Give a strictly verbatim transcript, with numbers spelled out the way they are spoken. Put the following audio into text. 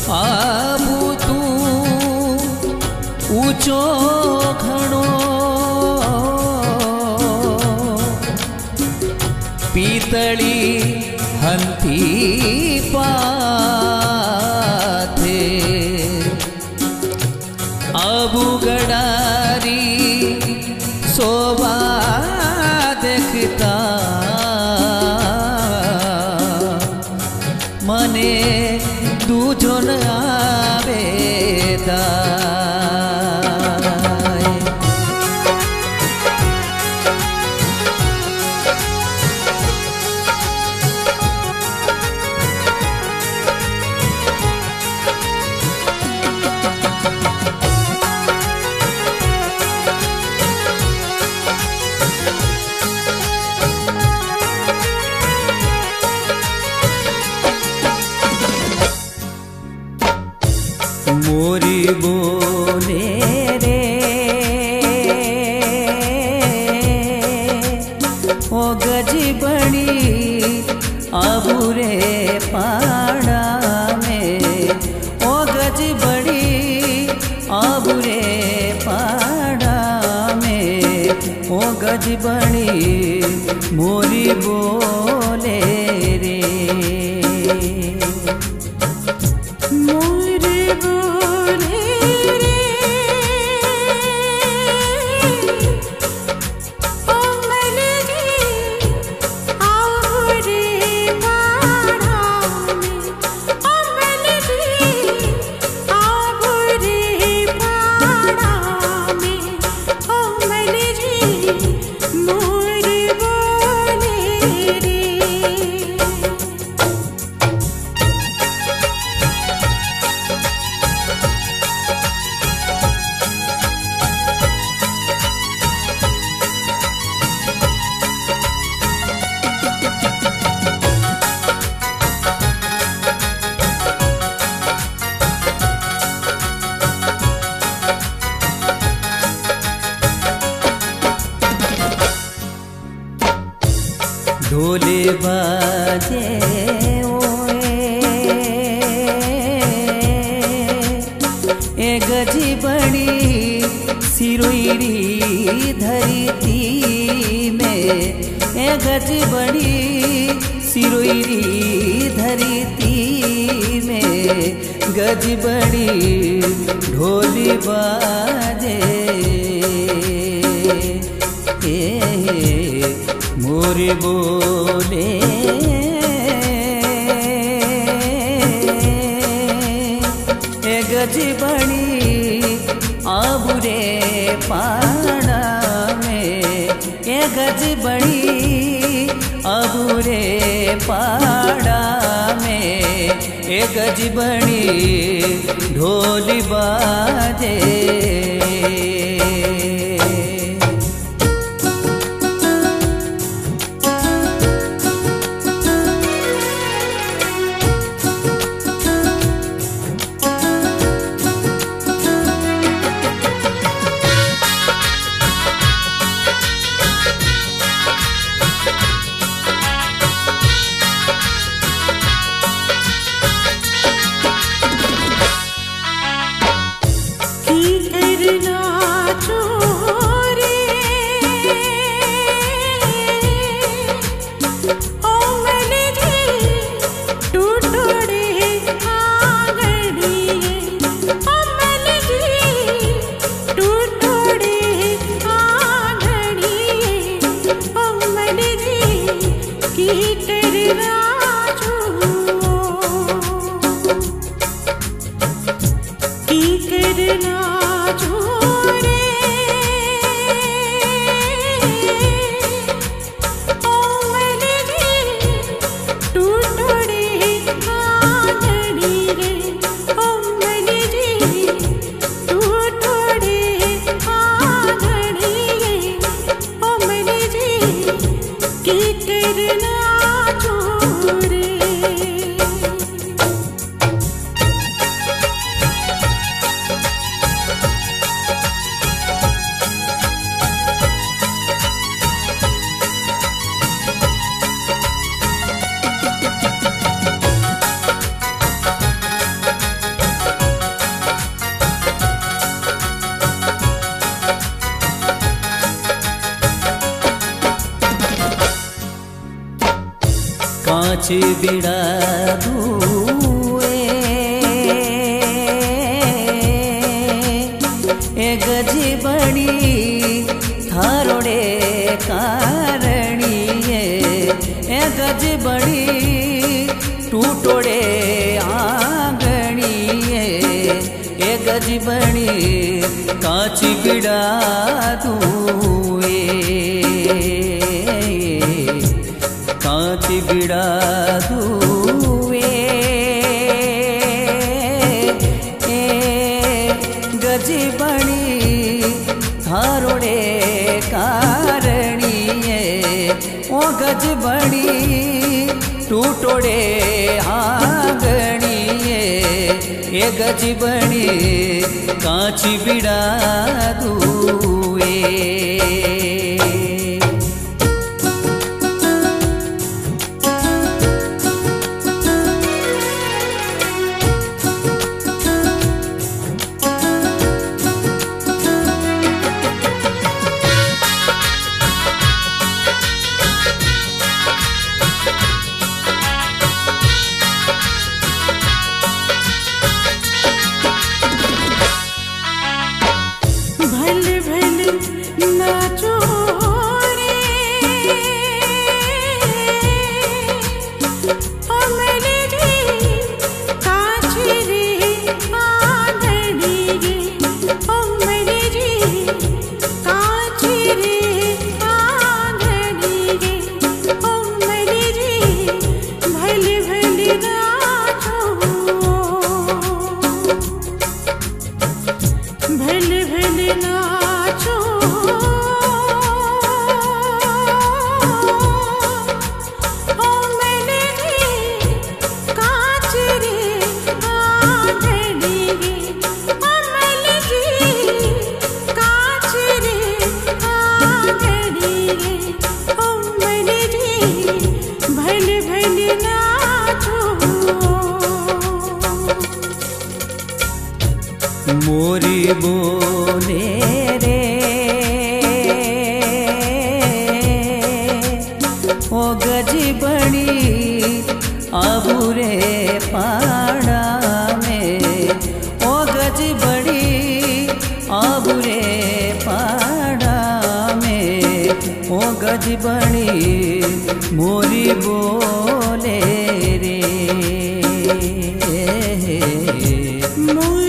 आबू तू ऊंचो घणो पीतली हंती पाथे आबू गडारी शोभा देखता मने दूजो न आवेदा मोरी बोले रे ओ गजी बड़ी आबू रे पाड़ा में ओ गजी बड़ी आबू रे पाड़ा में ओ गजी बड़ी मोरी बोले रे ढोले बाजे ओए ए गजी बड़ी सिरोईरी धरती में ए गजी बड़ी सिरोईरी धरती में गजी बड़ी ढोली बाजे ए मोरी बोले ए गजी बड़ी आबू रे पाड़ा में ए गजी बड़ी आबू रे पाड़ा में ए गजी बड़ी ढोली बाजे की करना काची बिड़ा दुए ए गजी बड़ी थारोड़े कारणिए ए गजी बड़ी टूटोड़े आंगणिए ए गजी बड़ी काची बिड़ा दुए काची बिड़ा दुए ए गजी बड़ी थारोड़े कारणिए ओ गज बड़ी टूटोड़े आंगणिए ए गज बड़ी काची बिड़ा दुए मोरी बोले रे ओ गजी बड़ी आबूरे पाड़ा में ओ गजी बड़ी आबूरे पाड़ा में ओ गजी बड़ी मोरी बोले रे।